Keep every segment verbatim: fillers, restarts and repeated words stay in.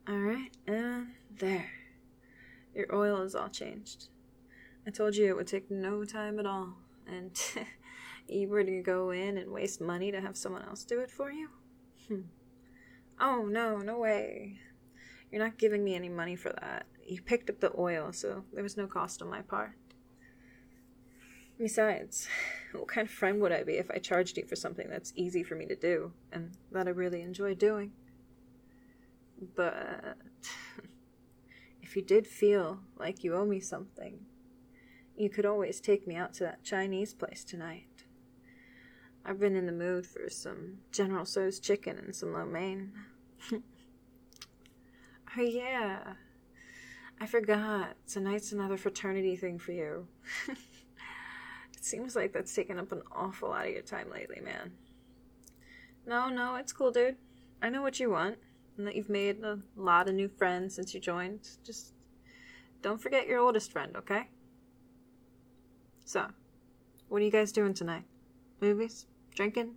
Alright, and there. Your oil is all changed. I told you it would take no time at all, and you were to go in and waste money to have someone else do it for you? Hmm. Oh, no, no way. You're not giving me any money for that. You picked up the oil, so there was no cost on my part. Besides, what kind of friend would I be if I charged you for something that's easy for me to do, and that I really enjoy doing? But if you did feel like you owe me something, you could always take me out to that Chinese place tonight. I've been in the mood for some General Tso's chicken and some lo mein. Oh yeah, I forgot. Tonight's another fraternity thing for you. It seems like that's taken up an awful lot of your time lately, man. No, no, it's cool, dude. I know what you want, and that you've made a lot of new friends since you joined. Just don't forget your oldest friend, okay? So, what are you guys doing tonight? Movies? Drinking?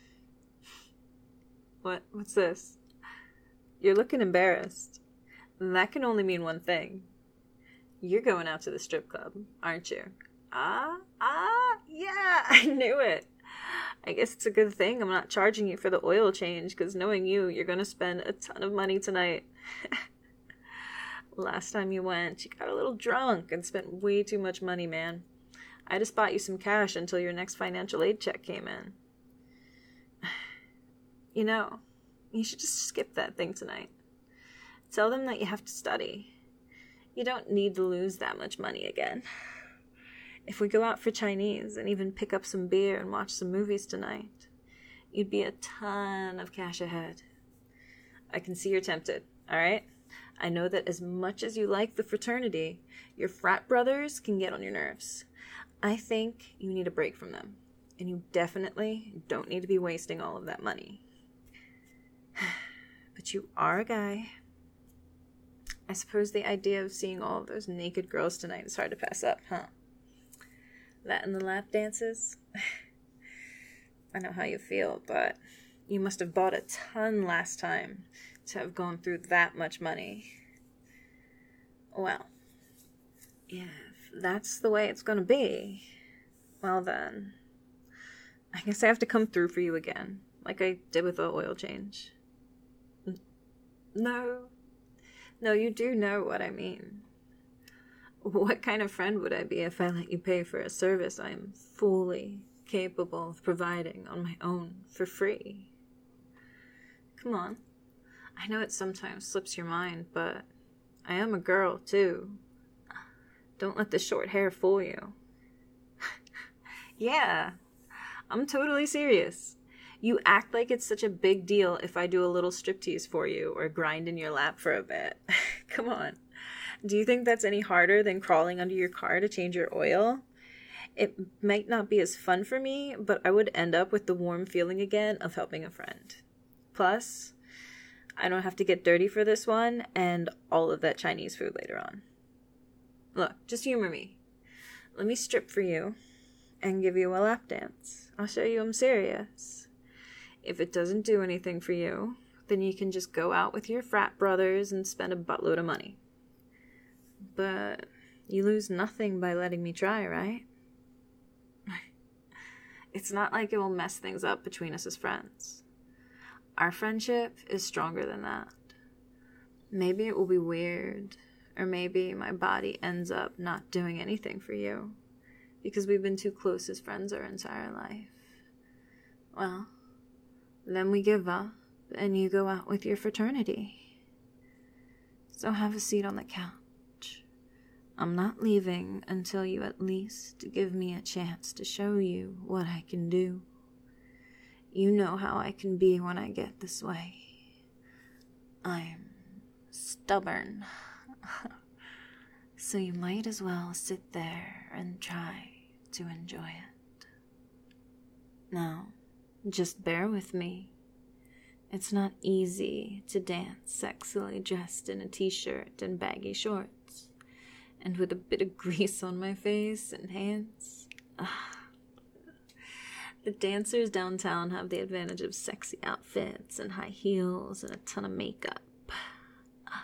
What? What's this? You're looking embarrassed. That can only mean one thing. You're going out to the strip club, aren't you? Ah, ah, yeah, I knew it. I guess it's a good thing I'm not charging you for the oil change, because knowing you, you're going to spend a ton of money tonight. Last time you went, you got a little drunk and spent way too much money, man. I just bought you some cash until your next financial aid check came in. You know, you should just skip that thing tonight. Tell them that you have to study. You don't need to lose that much money again. If we go out for Chinese and even pick up some beer and watch some movies tonight, you'd be a ton of cash ahead. I can see you're tempted, all right? I know that as much as you like the fraternity, your frat brothers can get on your nerves. I think you need a break from them, and you definitely don't need to be wasting all of that money. But you are a guy. I suppose the idea of seeing all of those naked girls tonight is hard to pass up, huh? That and the lap dances? I know how you feel, but you must have bought a ton last time to have gone through that much money. Well, if that's the way it's going to be, well then, I guess I have to come through for you again, like I did with the oil change. No. No, you do know what I mean. What kind of friend would I be if I let you pay for a service I am fully capable of providing on my own for free? Come on. I know it sometimes slips your mind, but I am a girl, too. Don't let the short hair fool you. Yeah, I'm totally serious. You act like it's such a big deal if I do a little striptease for you or grind in your lap for a bit. Come on. Do you think that's any harder than crawling under your car to change your oil? It might not be as fun for me, but I would end up with the warm feeling again of helping a friend. Plus, I don't have to get dirty for this one and all of that Chinese food later on. Look, just humor me. Let me strip for you and give you a lap dance. I'll show you I'm serious. If it doesn't do anything for you, then you can just go out with your frat brothers and spend a buttload of money. But you lose nothing by letting me try, right? It's not like it will mess things up between us as friends. Our friendship is stronger than that. Maybe it will be weird, or maybe my body ends up not doing anything for you, because we've been too close as friends our entire life. Well, then we give up, and you go out with your fraternity. So have a seat on the couch. I'm not leaving until you at least give me a chance to show you what I can do. You know how I can be when I get this way. I'm stubborn. So you might as well sit there and try to enjoy it. Now, just bear with me. It's not easy to dance sexily dressed in a t-shirt and baggy shorts, and with a bit of grease on my face and hands. Ah. The dancers downtown have the advantage of sexy outfits and high heels and a ton of makeup. Ah.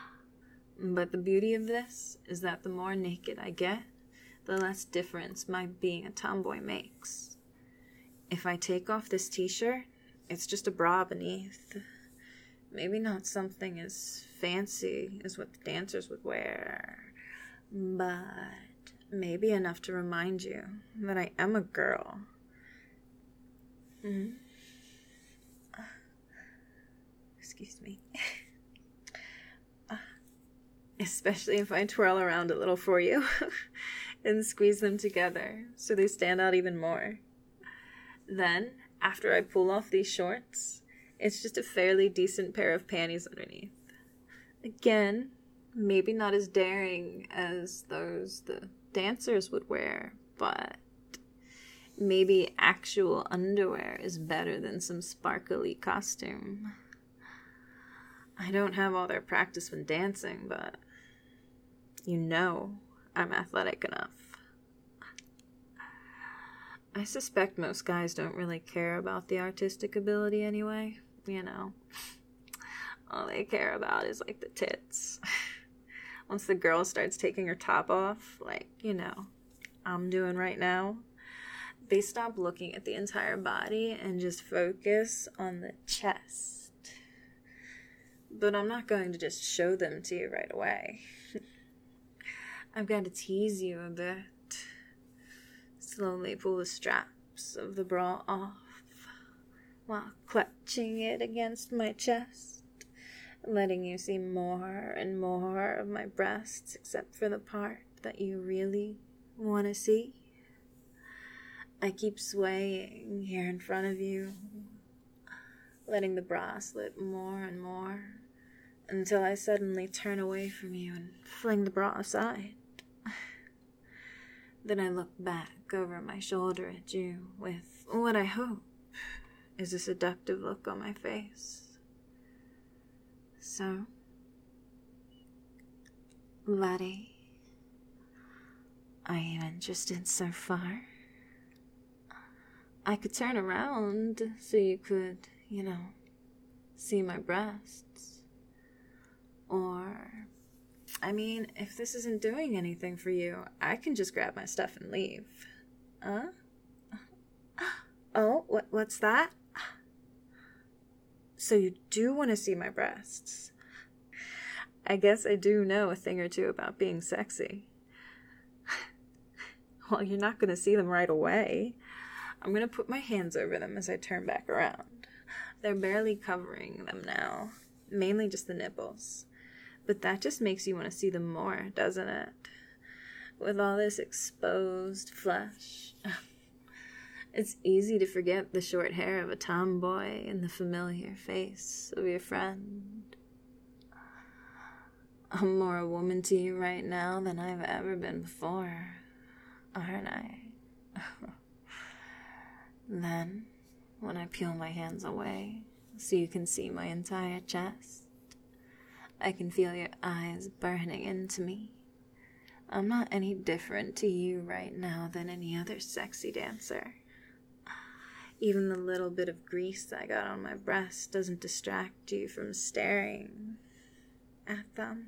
But the beauty of this is that the more naked I get, the less difference my being a tomboy makes. If I take off this t-shirt, it's just a bra beneath. Maybe not something as fancy as what the dancers would wear, but maybe enough to remind you that I am a girl. Mm-hmm. Uh, excuse me. uh, especially if I twirl around a little for you and squeeze them together so they stand out even more. Then, after I pull off these shorts, it's just a fairly decent pair of panties underneath. Again, maybe not as daring as those the dancers would wear, but maybe actual underwear is better than some sparkly costume. I don't have all their practice when dancing, but you know I'm athletic enough. I suspect most guys don't really care about the artistic ability anyway, you know. All they care about is, like, the tits. Once the girl starts taking her top off, like, you know, I'm doing right now, they stop looking at the entire body and just focus on the chest. But I'm not going to just show them to you right away. I've got to tease you a bit. Slowly pull the straps of the bra off while clutching it against my chest, letting you see more and more of my breasts except for the part that you really want to see. I keep swaying here in front of you, letting the bra slip more and more until I suddenly turn away from you and fling the bra aside. Then I look back over my shoulder at you with what I hope is a seductive look on my face. So, buddy, are you interested so far? I could turn around so you could, you know, see my breasts. Or, I mean, if this isn't doing anything for you, I can just grab my stuff and leave. Huh? Oh, what? What's that? So you do want to see my breasts? I guess I do know a thing or two about being sexy. Well, you're not going to see them right away. I'm going to put my hands over them as I turn back around. They're barely covering them now, mainly just the nipples. But that just makes you want to see them more, doesn't it? With all this exposed flesh. It's easy to forget the short hair of a tomboy and the familiar face of your friend. I'm more a woman to you right now than I've ever been before, aren't I? Then, when I peel my hands away so you can see my entire chest, I can feel your eyes burning into me. I'm not any different to you right now than any other sexy dancer. Even the little bit of grease I got on my breast doesn't distract you from staring at them.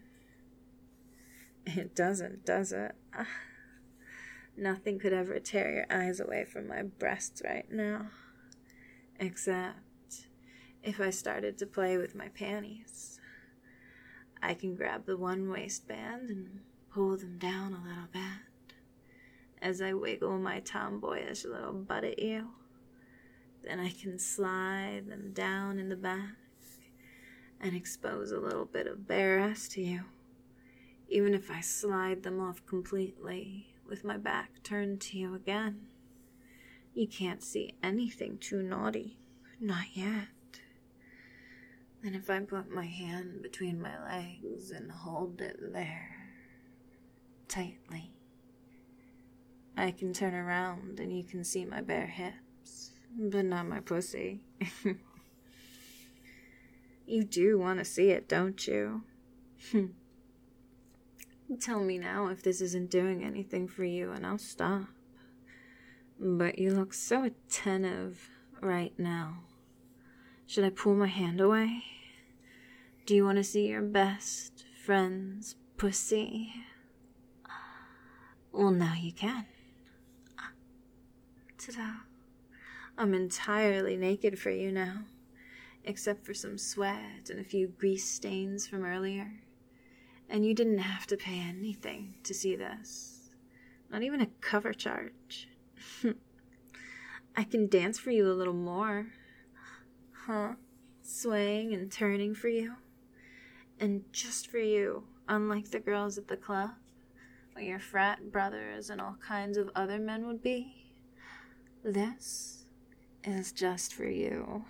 It doesn't, does it? Nothing could ever tear your eyes away from my breasts right now. Except if I started to play with my panties. I can grab the one waistband and pull them down a little bit as I wiggle my tomboyish little butt at you. Then I can slide them down in the back and expose a little bit of bare ass to you. Even if I slide them off completely with my back turned to you again, you can't see anything too naughty. Not yet. Then if I put my hand between my legs and hold it there tightly, I can turn around and you can see my bare hips, but not my pussy. You do want to see it, don't you? Tell me now if this isn't doing anything for you and I'll stop. But you look so attentive right now. Should I pull my hand away? Do you want to see your best friend's pussy. Well, now you can. Ta-da. I'm entirely naked for you now, except for some sweat and a few grease stains from earlier. And you didn't have to pay anything to see this. Not even a cover charge. I can dance for you a little more. Huh? Swaying and turning for you. And just for you, unlike the girls at the club, where your frat brothers and all kinds of other men would be, this is just for you.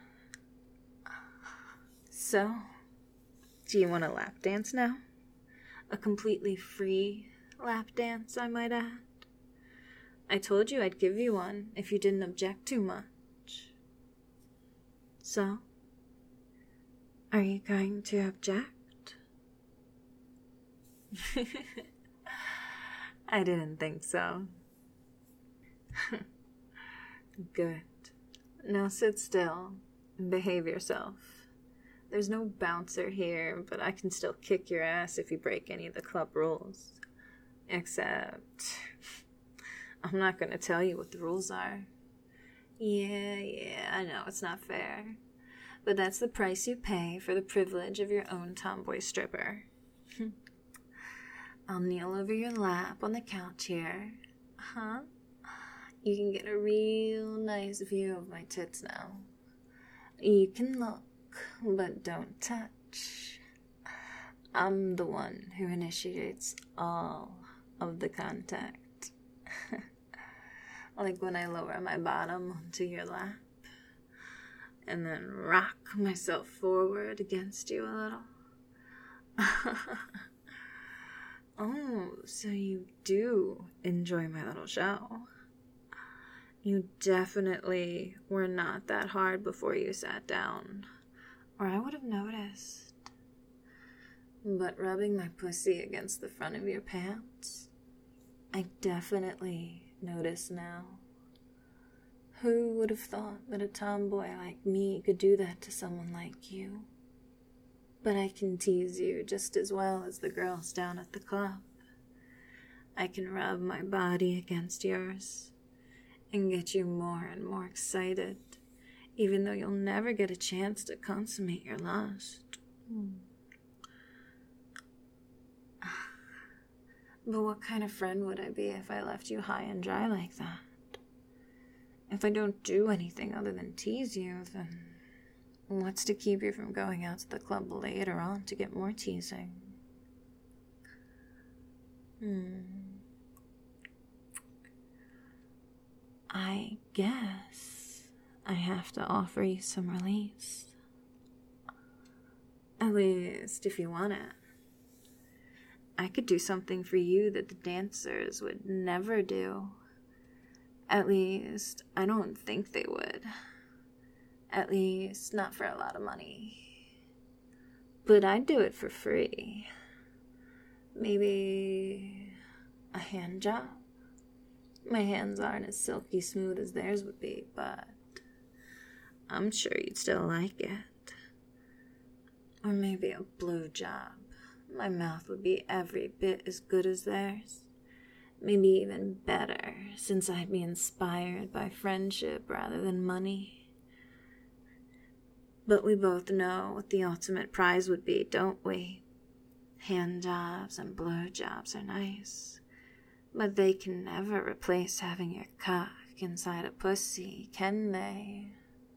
So, do you want a lap dance now? A completely free lap dance, I might add. I told you I'd give you one if you didn't object too much. So, are you going to object? I didn't think so. Good. Now sit still and behave yourself. There's no bouncer here, but I can still kick your ass if you break any of the club rules. Except, I'm not going to tell you what the rules are. Yeah, yeah, I know, it's not fair. But that's the price you pay for the privilege of your own tomboy stripper. I'll kneel over your lap on the couch here. Huh? You can get a real nice view of my tits now. You can look, but don't touch. I'm the one who initiates all of the contact. Like when I lower my bottom onto your lap and then rock myself forward against you a little. Oh, so you do enjoy my little show. You definitely were not that hard before you sat down, or I would have noticed. But rubbing my pussy against the front of your pants, I definitely notice now. Who would have thought that a tomboy like me could do that to someone like you? But I can tease you just as well as the girls down at the club. I can rub my body against yours and get you more and more excited, even though you'll never get a chance to consummate your lust. But what kind of friend would I be if I left you high and dry like that? If I don't do anything other than tease you, then what's to keep you from going out to the club later on to get more teasing? Hmm. I guess I have to offer you some release. At least if you want it. I could do something for you that the dancers would never do. At least, I don't think they would. At least, not for a lot of money. But I'd do it for free. Maybe a hand job? My hands aren't as silky smooth as theirs would be, but I'm sure you'd still like it. Or maybe a blow job. My mouth would be every bit as good as theirs. Maybe even better, since I'd be inspired by friendship rather than money. But we both know what the ultimate prize would be, don't we? Hand jobs and blow jobs are nice, but they can never replace having your cock inside a pussy, can they?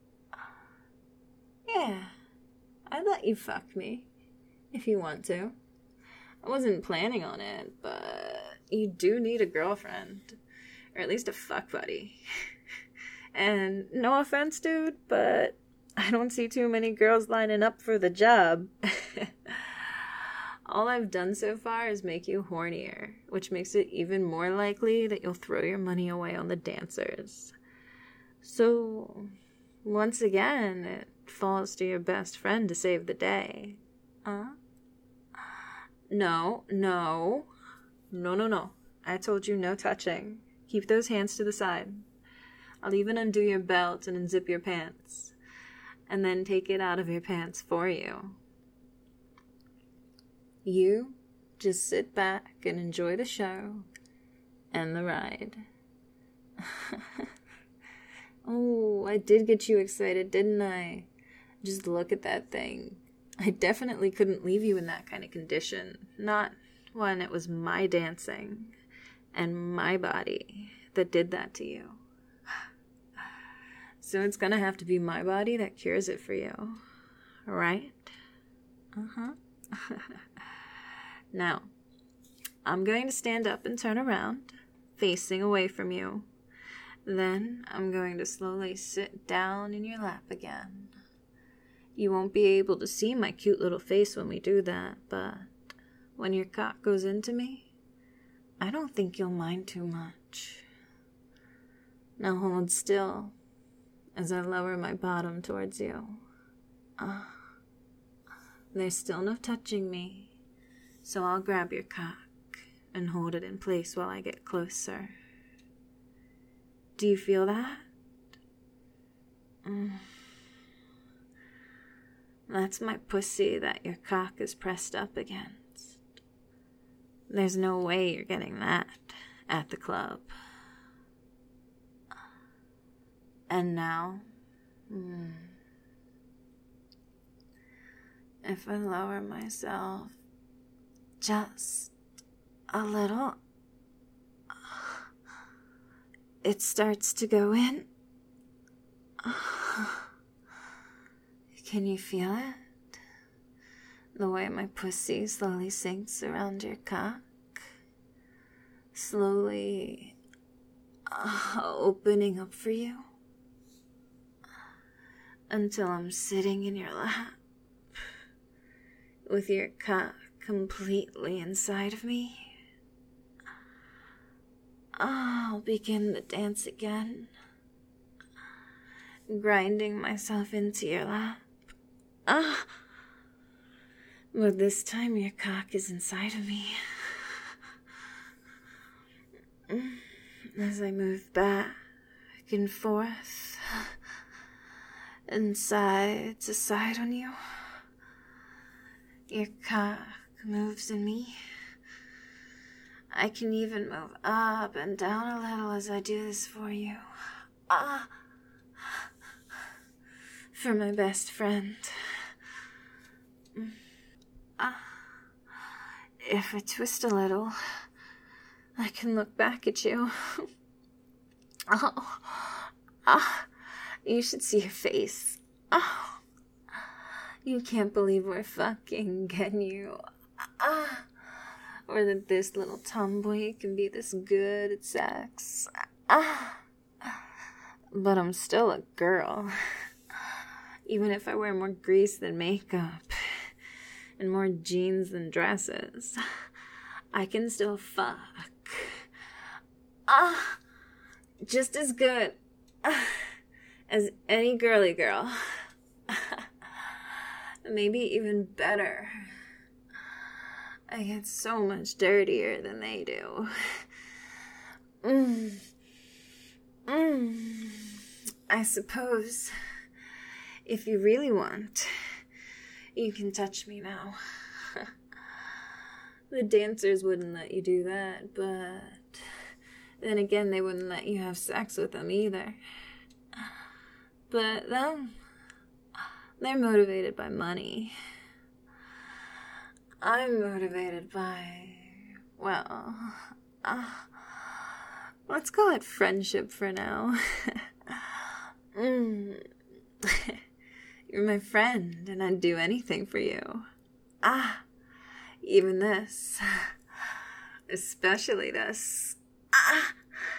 Yeah, I'd let you fuck me, if you want to. I wasn't planning on it, but you do need a girlfriend, or at least a fuck buddy. And no offense, dude, but I don't see too many girls lining up for the job. All I've done so far is make you hornier, which makes it even more likely that you'll throw your money away on the dancers. So, once again, it falls to your best friend to save the day. Huh? No, no. No, no, no. I told you no touching. Keep those hands to the side. I'll even undo your belt and unzip your pants, and then take it out of your pants for you. You just sit back and enjoy the show and the ride. Oh, I did get you excited, didn't I? Just look at that thing. I definitely couldn't leave you in that kind of condition. Not when it was my dancing and my body that did that to you. So it's gonna have to be my body that cures it for you. Right? Uh-huh. Now, I'm going to stand up and turn around, facing away from you. Then I'm going to slowly sit down in your lap again. You won't be able to see my cute little face when we do that, but when your cock goes into me, I don't think you'll mind too much. Now hold still as I lower my bottom towards you. Uh, there's still no touching me, so I'll grab your cock and hold it in place while I get closer. Do you feel that? Mm. That's my pussy that your cock is pressed up against. There's no way you're getting that at the club. And now, mm, if I lower myself just a little, it starts to go in. Can you feel it? The way my pussy slowly sinks around your cock, slowly uh, opening up for you until I'm sitting in your lap with your cock completely inside of me. I'll begin the dance again, grinding myself into your lap. Ah, but this time your cock is inside of me. As I move back and forth and side to side on you, your cock moves in me. I can even move up and down a little as I do this for you. Ah, for my best friend. Ah, if I twist a little, I can look back at you. Oh, ah, you should see your face. Oh, you can't believe we're fucking, can you? Ah. Or that this little tomboy can be this good at sex. Ah. But I'm still a girl. Even if I wear more grease than makeup and more jeans than dresses, I can still fuck. Ah, just as good as any girly girl. Maybe even better. I get so much dirtier than they do. Mm. Mm. I suppose if you really want, you can touch me now. The dancers wouldn't let you do that, but then again, they wouldn't let you have sex with them either. But them, they're motivated by money. I'm motivated by, well, uh, let's call it friendship for now. mm. You're my friend, and I'd do anything for you. Ah, even this. Especially this. Ah.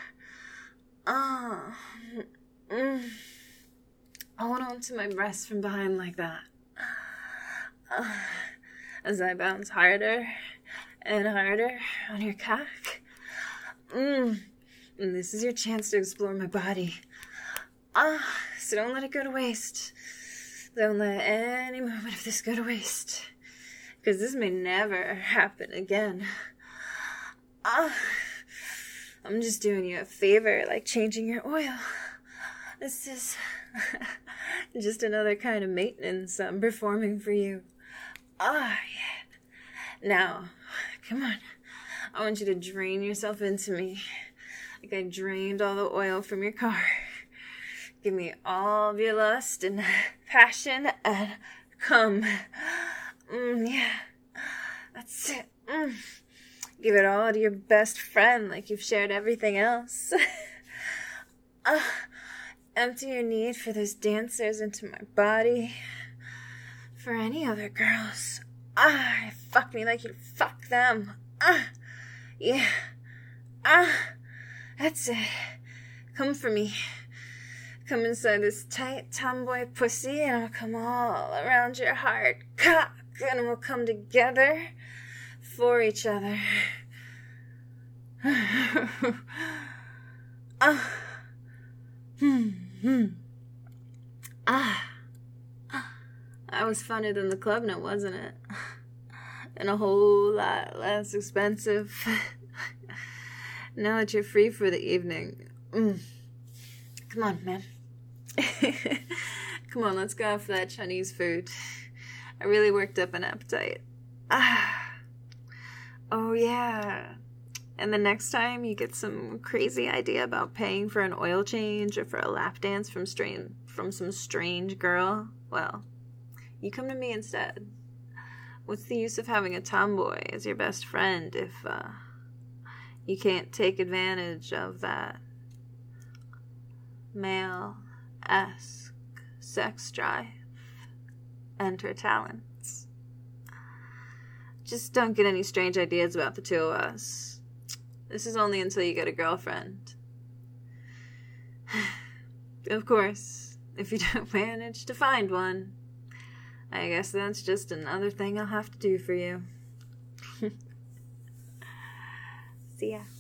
Ah. Mm. Hold on to my breast from behind like that. Ah. As I bounce harder and harder on your cock. Mm. And this is your chance to explore my body. Ah, so don't let it go to waste. Don't let any moment of this go to waste. Because this may never happen again. Ah, I'm just doing you a favor, like changing your oil. This is just another kind of maintenance I'm performing for you. Ah, yeah. Now, Come on. I want you to drain yourself into me. Like I drained all the oil from your car. Give me all of your lust and passion and come. Mm, yeah. That's it. Mm. Give it all to your best friend like you've shared everything else. uh, empty your need for those dancers into my body. For any other girls. Ah, fuck me like you fuck them. Ah, yeah. Ah, that's it. Come for me. Come inside this tight tomboy pussy and I'll come all around your hard cock and we'll come together for each other. Ah. Hmm. Hmm. Ah. That was funner than the club note, wasn't it? And a whole lot less expensive. Now that you're free for the evening. Mm. Come on, man. Come on, let's go out for that Chinese food. I really worked up an appetite. Ah. Oh, yeah. And the next time you get some crazy idea about paying for an oil change or for a lap dance from strange, from some strange girl, well, you come to me instead. What's the use of having a tomboy as your best friend if uh, you can't take advantage of that male-esque sex drive and her talents? Just don't get any strange ideas about the two of us. This is only until you get a girlfriend. Of course, if you don't manage to find one, I guess that's just another thing I'll have to do for you. See ya.